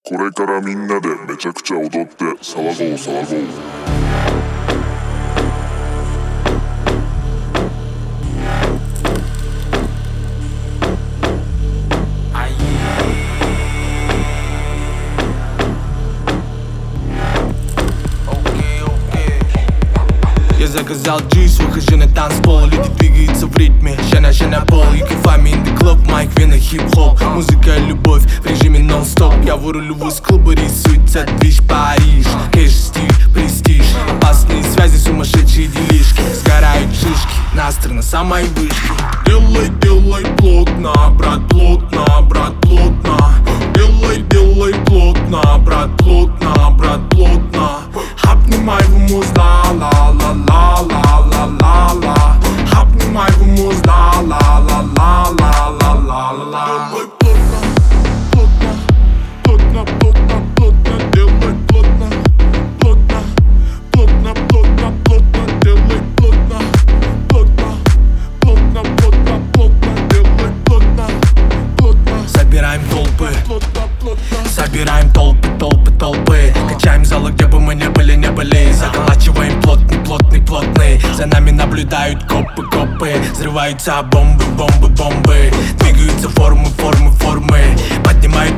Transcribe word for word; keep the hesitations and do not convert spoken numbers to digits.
これからみんなでめちゃくちゃ踊って騒ごう騒ごう。 Я заказал джиз, выхожу на танцпол. Люди двигаются в ритме, шана шана пол. You can find me in the club, майк, вена, хип-хоп. Музыка и любовь в режиме нон-стоп. Я вырулю из клуба, рисуется движ Париж. Кэш, стиль, престиж, опасные связи, сумасшедшие делишки. Сгорают шишки, настрой на самой вышке. Делай, делай плотно, брат, плотно, брат, плотно. Делай, делай плотно, брат, плотно, брат, плотно. Хапни моего музла, ла ла ла ла ла ла ла. Хапни моего музла, ла ла ла ла ла ла ла. Делай плотно, плотно, плотно, плотно, плотно. Делай плотно, плотно, плотно, плотно, плотно. Делай плотно, плотно, плотно, плотно, плотно. Делай плотно, плотно. Собираем толпы, собираем толпы, толпы, толпы. Качаем залы, где бы мы не были, не были. Заколачиваем плотный, плотный, плотный. За нами наблюдают копы, копы. Взрываются бомбы, бомбы, бомбы. Двигаются формы, формы, формы. Поднимают